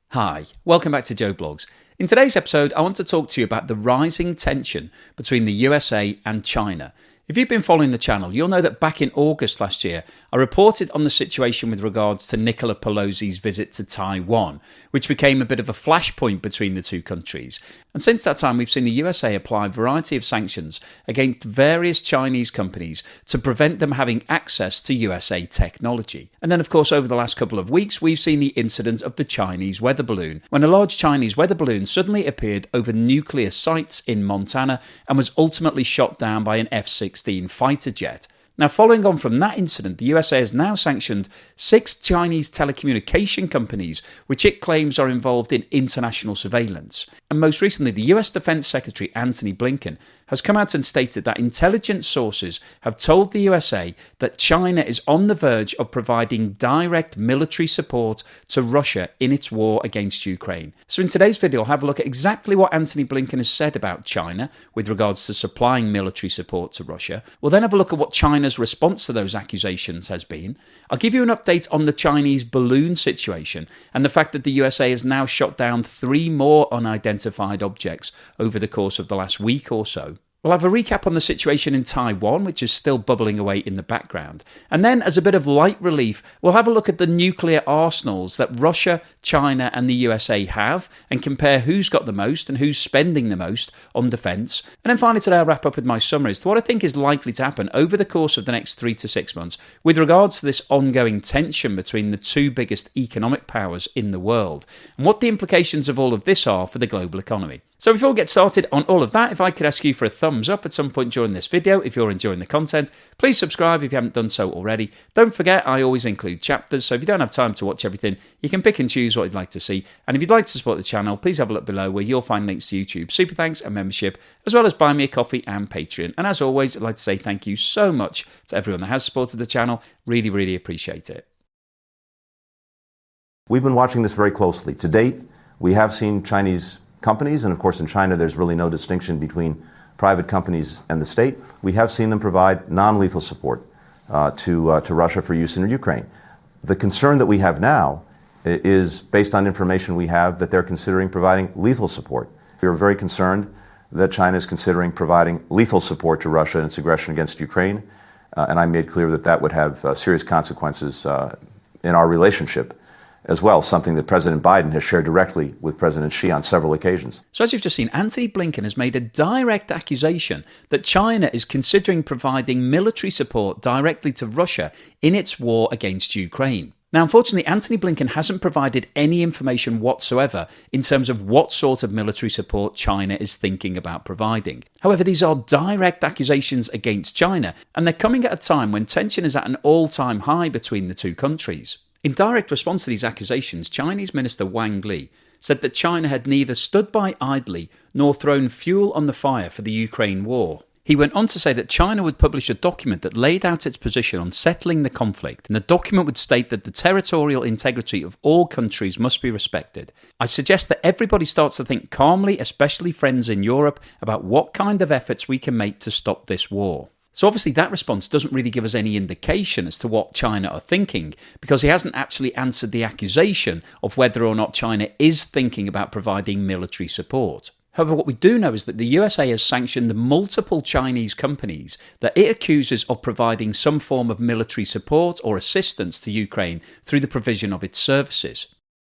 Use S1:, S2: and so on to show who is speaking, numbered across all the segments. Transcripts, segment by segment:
S1: Hi, welcome back to Joe Blogs. In today's episode, I want to talk to you about the rising tension between the USA and China. If you've been following the channel, you'll know that back in August last year, I reported on the situation with regards to Nicola Pelosi's visit to Taiwan, which became a bit of a flashpoint between the two countries. And since that time, we've seen the USA apply a variety of sanctions against various Chinese companies to prevent them having access to USA technology. And then, of course, over the last couple of weeks, we've seen the incident of the Chinese weather balloon, when a large Chinese weather balloon suddenly appeared over nuclear sites in Montana and was ultimately shot down by an F-16 fighter jet. Now, following on from that incident, the USA has now sanctioned 6 Chinese telecommunication companies which it claims are involved in international surveillance. And most recently, the US Defense Secretary Antony Blinken has come out and stated that intelligence sources have told the USA that China is on the verge of providing direct military support to Russia in its war against Ukraine. So in today's video, I'll have a look at exactly what Antony Blinken has said about China with regards to supplying military support to Russia. We'll then have a look at what China's response to those accusations has been. I'll give you an update on the Chinese balloon situation and the fact that the USA has now shot down 3 more unidentified objects over the course of the last week or so. We'll have a recap on the situation in Taiwan, which is still bubbling away in the background. And then, as a bit of light relief, we'll have a look at the nuclear arsenals that Russia, China and the USA have and compare who's got the most and who's spending the most on defence. And then finally today I'll wrap up with my summary as to what I think is likely to happen over the course of the next 3 to 6 months with regards to this ongoing tension between the 2 biggest economic powers in the world and what the implications of all of this are for the global economy. So before we get started on all of that, if I could ask you for a thumbs up at some point during this video, if you're enjoying the content, please subscribe if you haven't done so already. Don't forget, I always include chapters, so if you don't have time to watch everything, you can pick and choose what you'd like to see. And if you'd like to support the channel, please have a look below where you'll find links to YouTube, super thanks and membership, as well as Buy Me a Coffee and Patreon. And as always, I'd like to say thank you so much to everyone that has supported the channel. Really, really appreciate it.
S2: We've been watching this very closely. To date, we have seen Chinese companies, and of course in China there's really no distinction between private companies and the state. We have seen them provide non-lethal support to Russia for use in Ukraine. The concern that we have now is based on information we have that they're considering providing lethal support. We are very concerned that China is considering providing lethal support to Russia in its aggression against Ukraine, and I made clear that that would have serious consequences in our relationship as well, something that President Biden has shared directly with President Xi on several occasions.
S1: So as you've just seen, Antony Blinken has made a direct accusation that China is considering providing military support directly to Russia in its war against Ukraine. Now, unfortunately, Antony Blinken hasn't provided any information whatsoever in terms of what sort of military support China is thinking about providing. However, these are direct accusations against China, and they're coming at a time when tension is at an all-time high between the two countries. In direct response to these accusations, Chinese Minister Wang Li said that China had neither stood by idly nor thrown fuel on the fire for the Ukraine war. He went on to say that China would publish a document that laid out its position on settling the conflict, and the document would state that the territorial integrity of all countries must be respected. I suggest that everybody starts to think calmly, especially friends in Europe, about what kind of efforts we can make to stop this war. So obviously that response doesn't really give us any indication as to what China are thinking, because he hasn't actually answered the accusation of whether or not China is thinking about providing military support. However, what we do know is that the USA has sanctioned the multiple Chinese companies that it accuses of providing some form of military support or assistance to Ukraine through the provision of its services.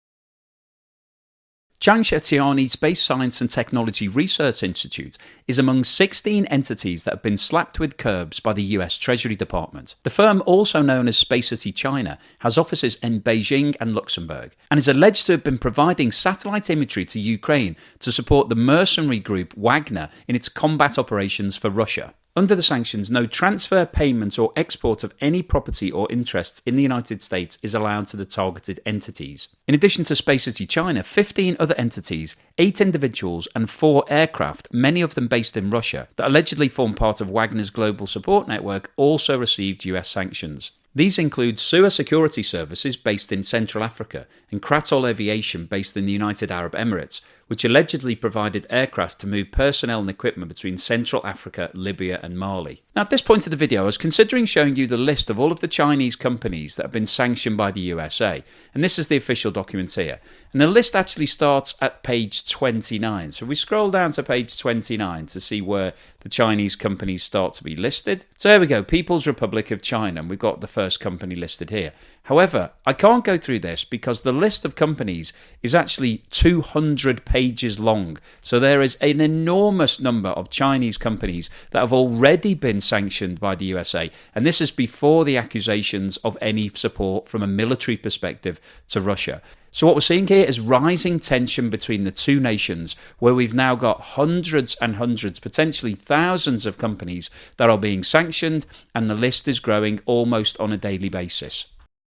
S1: Changsha Tianyi Space Science and Technology Research Institute is among 16 entities that have been slapped with curbs by the US Treasury Department. The firm, also known as Spacity China, has offices in Beijing and Luxembourg, and is alleged to have been providing satellite imagery to Ukraine to support the mercenary group Wagner in its combat operations for Russia. Under the sanctions, no transfer, payment or export of any property or interests in the United States is allowed to the targeted entities. In addition to Spacity China, 15 other entities, 8 individuals and 4 aircraft, many of them based in Russia, that allegedly form part of Wagner's global support network also received US sanctions. These include SUA Security Services based in Central Africa and Kratol Aviation based in the United Arab Emirates, which allegedly provided aircraft to move personnel and equipment between Central Africa, Libya and Mali. Now, at this point of the video, I was considering showing you the list of all of the Chinese companies that have been sanctioned by the USA, and this is the official document here. And the list actually starts at page 29. So we scroll down to page 29 to see where the Chinese companies start to be listed. So here we go, People's Republic of China, and we've got the first company listed here. However, I can't go through this because the list of companies is actually 200 pages long. So there is an enormous number of Chinese companies that have already been sanctioned by the USA. And this is before the accusations of any support from a military perspective to Russia. So what we're seeing here is rising tension between the two nations, where we've now got hundreds and hundreds, potentially thousands of companies that are being sanctioned, and the list is growing almost on a daily basis.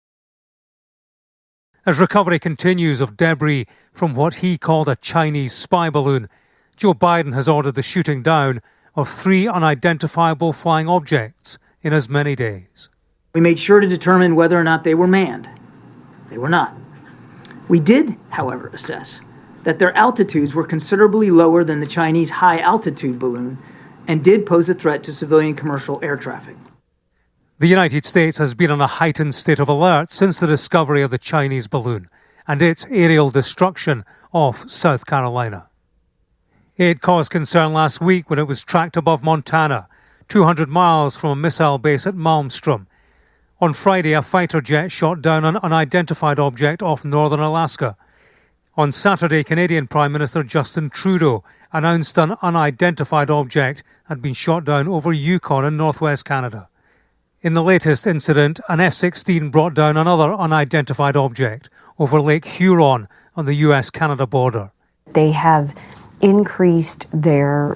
S3: As recovery continues of debris from what he called a Chinese spy balloon, Joe Biden has ordered the shooting down of 3 unidentifiable flying objects in as many days.
S4: We made sure to determine whether or not they were manned. They were not. We did, however, assess that their altitudes were considerably lower than the Chinese high-altitude balloon and did pose a threat to civilian commercial air traffic.
S3: The United States has been on a heightened state of alert since the discovery of the Chinese balloon and its aerial destruction off South Carolina. It caused concern last week when it was tracked above Montana, 200 miles from a missile base at Malmstrom. On Friday, a fighter jet shot down an unidentified object off northern Alaska. On Saturday, Canadian Prime Minister Justin Trudeau announced an unidentified object had been shot down over Yukon in northwest Canada. In the latest incident, an F-16 brought down another unidentified object over Lake Huron on the US-Canada border.
S5: They have increased their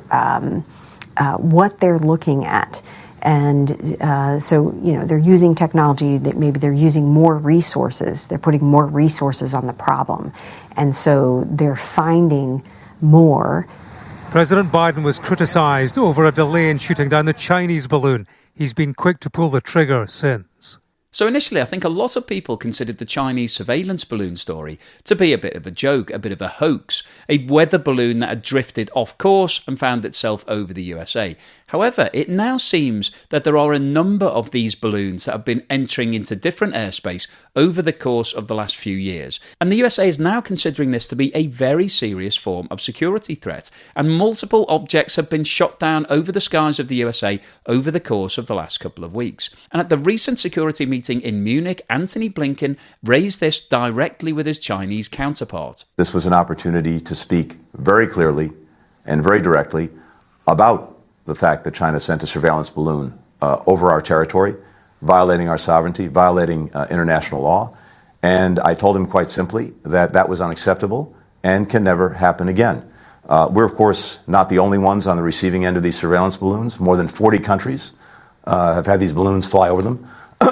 S5: what they're looking at. And so, they're using technology that maybe they're using more resources. They're putting more resources on the problem. And so they're finding more.
S3: President Biden was criticized over a delay in shooting down the Chinese balloon. He's been quick to pull the trigger since.
S1: So initially, I think a lot of people considered the Chinese surveillance balloon story to be a bit of a joke, a bit of a hoax, a weather balloon that had drifted off course and found itself over the USA. However, it now seems that there are a number of these balloons that have been entering into different airspace over the course of the last few years. And the USA is now considering this to be a very serious form of security threat. And multiple objects have been shot down over the skies of the USA over the course of the last couple of weeks. And at the recent security meeting in Munich, Antony Blinken raised this directly with his Chinese counterpart.
S2: This was an opportunity to speak very clearly and very directly about the fact that China sent a surveillance balloon over our territory, violating our sovereignty, violating international law. And I told him quite simply that that was unacceptable and can never happen again. We're, of course, not the only ones on the receiving end of these surveillance balloons. More than 40 countries have had these balloons fly over them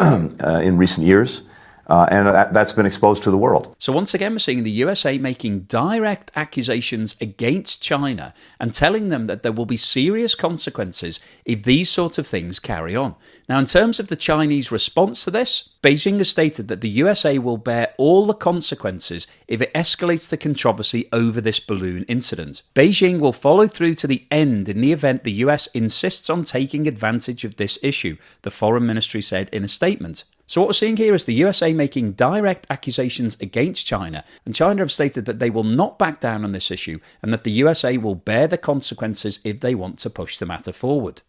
S2: in recent years. And that's been exposed to the world.
S1: So once again, we're seeing the USA making direct accusations against China and telling them that there will be serious consequences if these sort of things carry on. Now, in terms of the Chinese response to this, Beijing has stated that the USA will bear all the consequences if it escalates the controversy over this balloon incident. Beijing will follow through to the end in the event the US insists on taking advantage of this issue, the Foreign Ministry said in a statement. So what we're seeing here is the USA making direct accusations against China, and China have stated that they will not back down on this issue and that the USA will bear the consequences if they want to push the matter forward.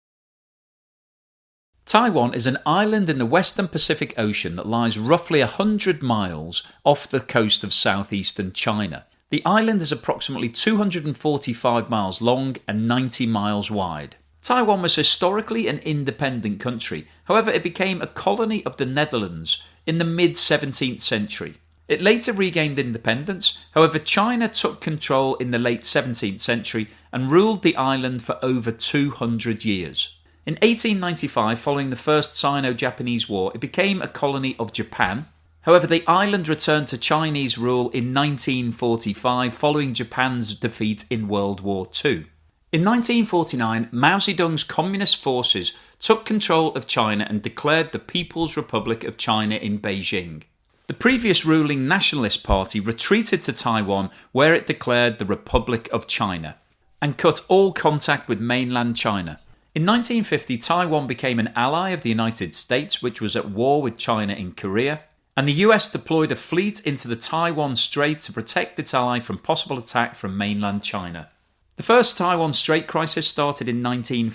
S1: Taiwan is an island in the western Pacific Ocean that lies roughly 100 miles off the coast of southeastern China. The island is approximately 245 miles long and 90 miles wide. Taiwan was historically an independent country. However, it became a colony of the Netherlands in the mid-17th century. It later regained independence. However, China took control in the late 17th century and ruled the island for over 200 years. In 1895, following the First Sino-Japanese War, it became a colony of Japan. However, the island returned to Chinese rule in 1945 following Japan's defeat in World War II. In 1949, Mao Zedong's communist forces took control of China and declared the People's Republic of China in Beijing. The previous ruling Nationalist Party retreated to Taiwan, where it declared the Republic of China and cut all contact with mainland China. In 1950, Taiwan became an ally of the United States, which was at war with China in Korea, and the US deployed a fleet into the Taiwan Strait to protect its ally from possible attack from mainland China. The first Taiwan Strait crisis started in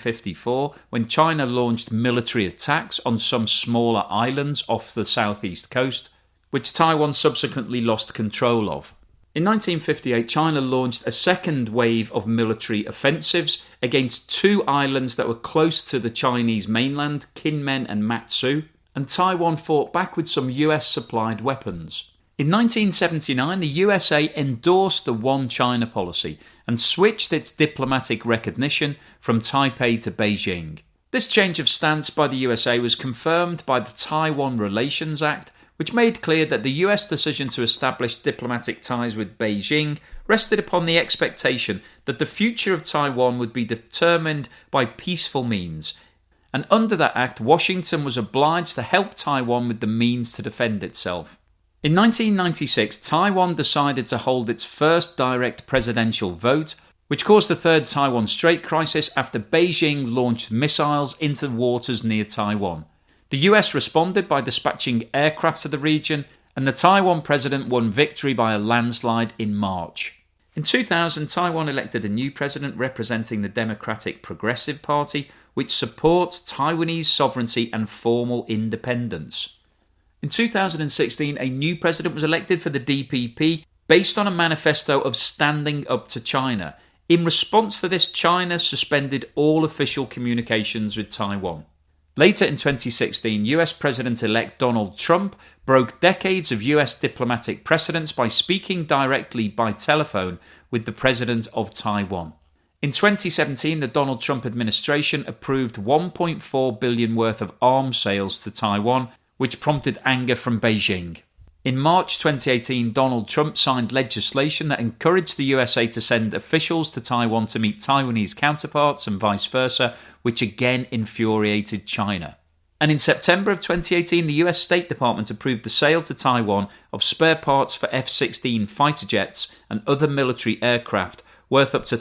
S1: 1954 when China launched military attacks on some smaller islands off the southeast coast, which Taiwan subsequently lost control of. In 1958, China launched a second wave of military offensives against two islands that were close to the Chinese mainland, Kinmen and Matsu, and Taiwan fought back with some US-supplied weapons. In 1979, the USA endorsed the One China policy and switched its diplomatic recognition from Taipei to Beijing. This change of stance by the USA was confirmed by the Taiwan Relations Act, which made clear that the US decision to establish diplomatic ties with Beijing rested upon the expectation that the future of Taiwan would be determined by peaceful means. And under that act, Washington was obliged to help Taiwan with the means to defend itself. In 1996, Taiwan decided to hold its first direct presidential vote, which caused the third Taiwan Strait crisis after Beijing launched missiles into waters near Taiwan. The US responded by dispatching aircraft to the region, and the Taiwan president won victory by a landslide in March. In 2000, Taiwan elected a new president representing the Democratic Progressive Party, which supports Taiwanese sovereignty and formal independence. In 2016, a new president was elected for the DPP based on a manifesto of standing up to China. In response to this, China suspended all official communications with Taiwan. Later in 2016, US President-elect Donald Trump broke decades of US diplomatic precedents by speaking directly by telephone with the president of Taiwan. In 2017, the Donald Trump administration approved $1.4 billion worth of arms sales to Taiwan, which prompted anger from Beijing. In March 2018, Donald Trump signed legislation that encouraged the USA to send officials to Taiwan to meet Taiwanese counterparts and vice versa, which again infuriated China. And in September of 2018, the US State Department approved the sale to Taiwan of spare parts for F-16 fighter jets and other military aircraft worth up to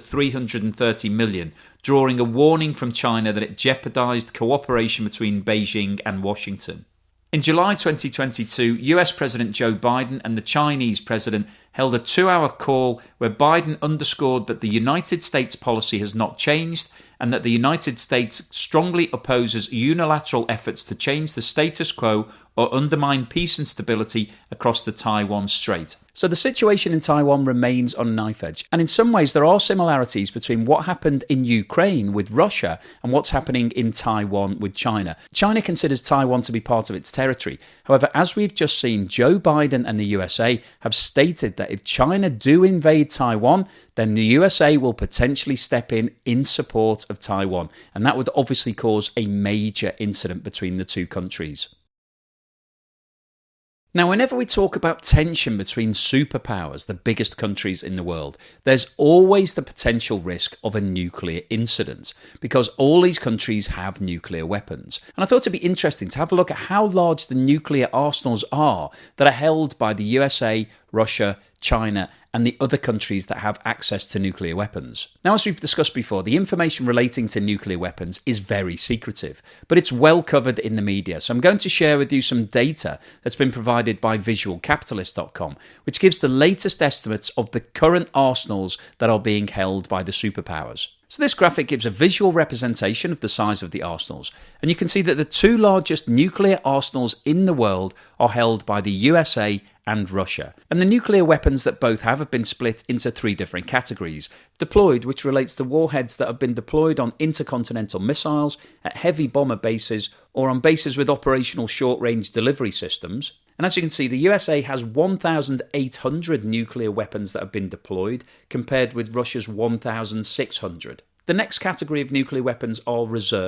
S1: $330 million, drawing a warning from China that it jeopardized cooperation between Beijing and Washington. In July 2022, US President Joe Biden and the Chinese president held a 2-hour call where Biden underscored that the United States policy has not changed and that the United States strongly opposes unilateral efforts to change the status quo or undermine peace and stability across the Taiwan Strait.
S6: So the situation in Taiwan remains on a knife edge. And in some ways, there are similarities between what happened in Ukraine with Russia and what's happening in Taiwan with China. China considers Taiwan to be part of its territory. However, as we've just seen, Joe Biden and the USA have stated that if China do invade Taiwan, then the USA will potentially step in support of Taiwan. And that would obviously cause a major incident between the two countries. Now, whenever we talk about tension between superpowers, the biggest countries in the world, there's always the potential risk of a nuclear incident because all these countries have nuclear weapons. And I thought it'd be interesting to have a look at how large the nuclear arsenals are that are held by the USA, Russia, China, and the other countries that have access to nuclear weapons. Now, as we've discussed before, the information relating to nuclear weapons is very secretive, but it's well covered in the media. So I'm going to share with you some data that's been provided by visualcapitalist.com, which gives the latest estimates of the current arsenals that are being held by the superpowers. So this graphic gives a visual representation of the size of the arsenals, and you can see that the two largest nuclear arsenals in the world are held by the USA and Russia. And the nuclear weapons that both have been split into 3 different categories. Deployed, which relates to warheads that have been deployed on intercontinental missiles, at heavy bomber bases, or on bases with operational short-range delivery systems. And as you can see, the USA has 1,800 nuclear weapons that have been deployed, compared with Russia's 1,600. The next category of nuclear weapons are reserved,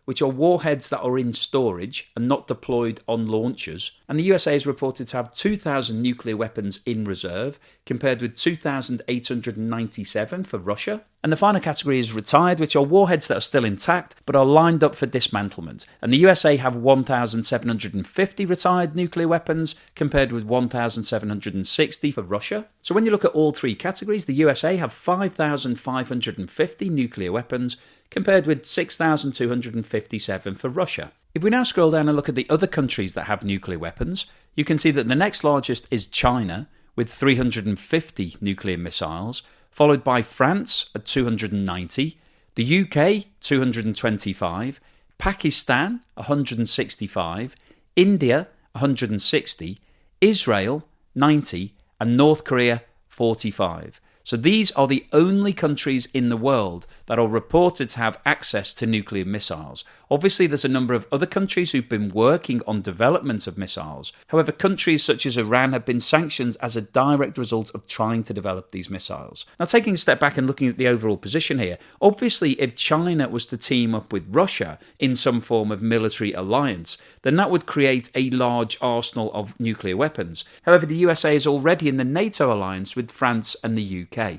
S6: which are warheads that are in storage and not deployed on launchers. And the USA is reported to have 2,000 nuclear weapons in reserve, compared with 2,897 for Russia. And the final category is retired, which are warheads that are still intact but are lined up for dismantlement. And the USA have 1,750 retired nuclear weapons, compared with 1,760 for Russia. So when you look at all three categories, the USA have 5,550 nuclear weapons, compared with 6,257 for Russia. If we now scroll down and look at the other countries that have nuclear weapons, you can see that the next largest is China, with 350 nuclear missiles, followed by France at 290, the UK 225, Pakistan 165, India 160, Israel 90, and North Korea 45. So these are the only countries in the world that are reported to have access to nuclear missiles. Obviously, there's a number of other countries who've been working on development of missiles. However, countries such as Iran have been sanctioned as a direct result of trying to develop these missiles. Now, taking a step back and looking at the overall position here, obviously, if China was to team up with Russia in some form of military alliance, then that would create a large arsenal of nuclear weapons. However, the USA is already in the NATO alliance with France and the UK.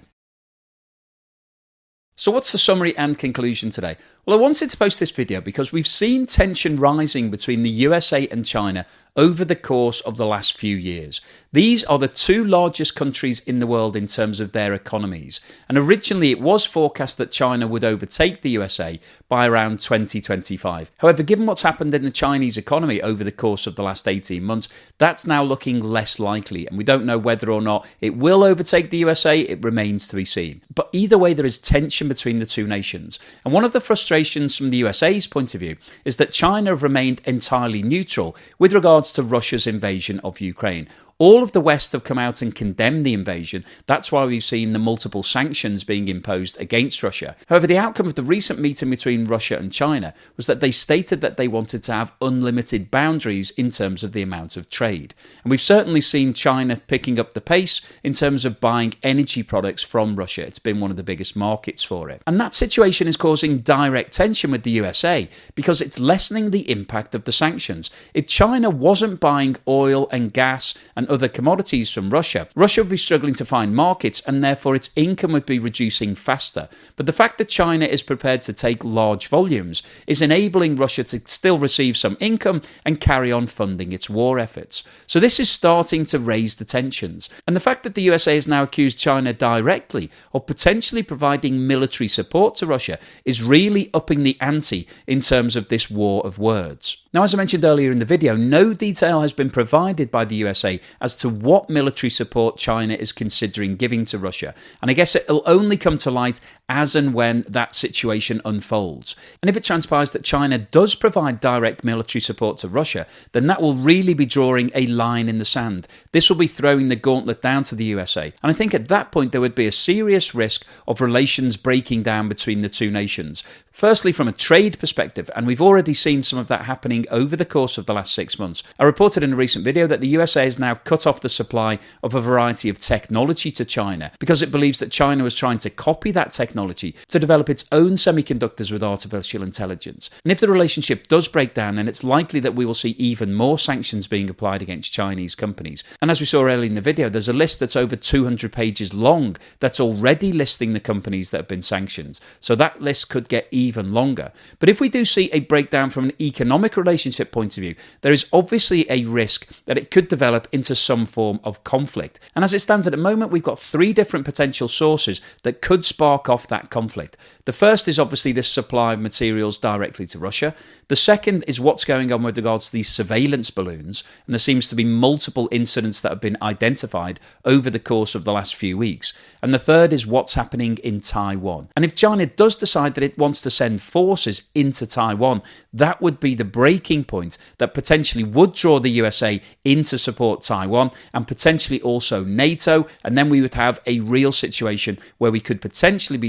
S6: So what's the summary and conclusion today? Well, I wanted to post this video because we've seen tension rising between the USA and China over the course of the last few years. These are the two largest countries in the world in terms of their economies. And originally it was forecast that China would overtake the USA by around 2025. However, given what's happened in the Chinese economy over the course of the last 18 months, that's now looking less likely. And we don't know whether or not it will overtake the USA. It remains to be seen. But either way, there is tension between the two nations. And one of the frustrations from the USA's point of view is that China have remained entirely neutral with regards to Russia's invasion of Ukraine. All of the West have come out and condemned the invasion. That's why we've seen the multiple sanctions being imposed against Russia. However, the outcome of the recent meeting between Russia and China was that they stated that they wanted to have unlimited boundaries in terms of the amount of trade. And we've certainly seen China picking up the pace in terms of buying energy products from Russia. It's been one of the biggest markets for it. And that situation is causing direct tension with the USA because it's lessening the impact of the sanctions. If China wasn't buying oil and gas and other commodities from Russia, Russia would be struggling to find markets and therefore its income would be reducing faster. But the fact that China is prepared to take large volumes is enabling Russia to still receive some income and carry on funding its war efforts. So this is starting to raise the tensions. And the fact that the USA has now accused China directly of potentially providing military support to Russia is really upping the ante in terms of this war of words. Now, as I mentioned earlier in the video, no detail has been provided by the USA as to what military support China is considering giving to Russia. And I guess it'll only come to light as and when that situation unfolds. And if it transpires that China does provide direct military support to Russia, then that will really be drawing a line in the sand. This will be throwing the gauntlet down to the USA. And I think at that point there would be a serious risk of relations breaking down between the two nations. Firstly, from a trade perspective, and we've already seen some of that happening over the course of the last 6 months. I reported in a recent video that the USA has now cut off the supply of a variety of technology to China because it believes that China was trying to copy that technology to develop its own semiconductors with artificial intelligence. And if the relationship does break down, then it's likely that we will see even more sanctions being applied against Chinese companies. And as we saw earlier in the video, there's a list that's over 200 pages long that's already listing the companies that have been sanctioned. So that list could get even longer. But if we do see a breakdown from an economic relationship point of view, there is obviously a risk that it could develop into some form of conflict. And as it stands at the moment, we've got 3 different potential sources that could spark off that conflict. The first is obviously this supply of materials directly to Russia. The second is what's going on with regards to these surveillance balloons, and there seems to be multiple incidents that have been identified over the course of the last few weeks. And the third is what's happening in Taiwan. And if China does decide that it wants to send forces into Taiwan, that would be the breaking point that potentially would draw the USA in to support Taiwan and potentially also NATO, and then we would have a real situation where we could potentially be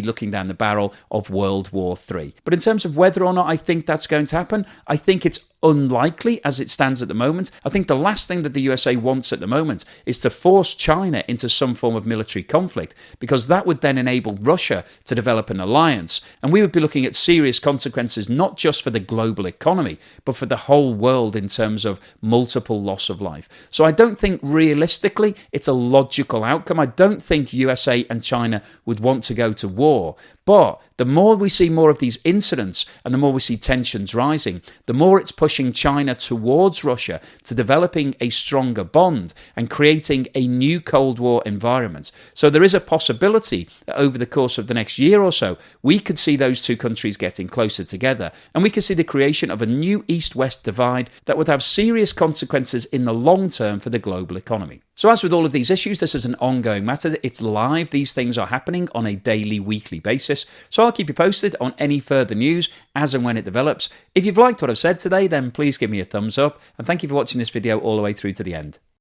S6: looking down the barrel of World War III. But in terms of whether or not I think that's going to happen, I think it's unlikely as it stands at the moment. I think the last thing that the USA wants at the moment is to force China into some form of military conflict, because that would then enable Russia to develop an alliance, and we would be looking at serious consequences not just for the global economy but for the whole world in terms of multiple loss of life. So I don't think realistically it's a logical outcome. I don't think USA and China would want to go to war. But the more we see more of these incidents and the more we see tensions rising, the more it's pushing China towards Russia to developing a stronger bond and creating a new Cold War environment. So there is a possibility that over the course of the next year or so, we could see those two countries getting closer together, and we could see the creation of a new East-West divide that would have serious consequences in the long term for the global economy. So as with all of these issues, this is an ongoing matter. It's live. These things are happening on a daily, weekly basis. So I'll keep you posted on any further news as and when it develops. If you've liked what I've said today, then please give me a thumbs up. And thank you for watching this video all the way through to the end.